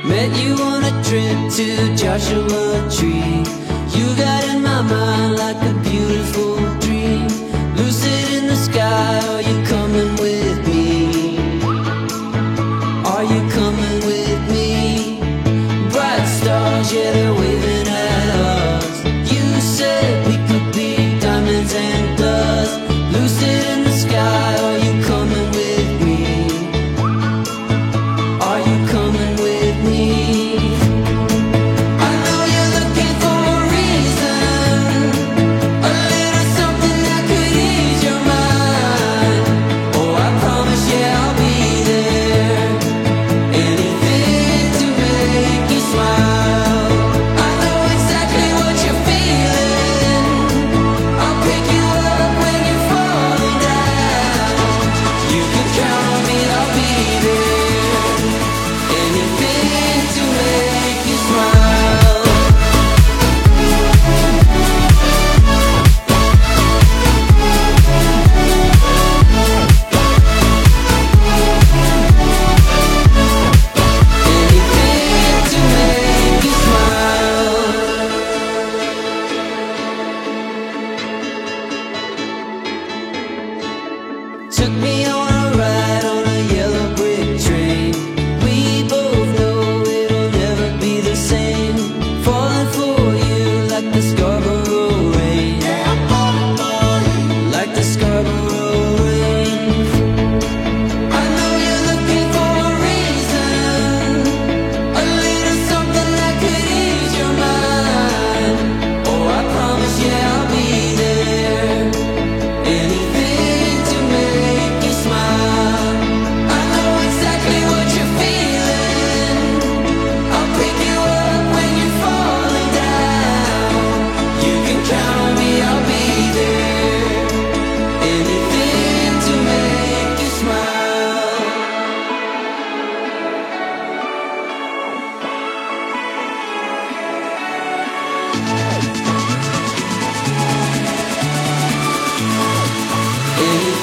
Met you on a trip to Joshua Tree. You got in my mind like a beautiful dream. Lucid in the sky, are you coming with me? Are you coming with me? Bright stars, yeah, they're waving at us. You said we could be diamonds and dust. Lucid in the sky, are you coming with me? Are you coming with me? I know you're looking for a reason, a little something that could ease your mind. Oh, I promise, yeah, I'll be there. Anything to make you smile. I know exactly what you're feeling. I'll pick you up when you're falling down. You can count on me, I'll be there. Anything to make you smile. Anything to make you smile. Took me on a ride on a yellow brick train. We both know it'll never be the same. Falling for you like the Scarborough rain. Like the Scarborough rain. I know you're looking for a reason, a little something that could ease your mind. Oh, I promise, yeah, I'll be there. Anything to make you smile. I know exactly what you're feeling. I'll pick you up when you're falling down. You can count on me, I'll be there. Anything to make you smile. Anything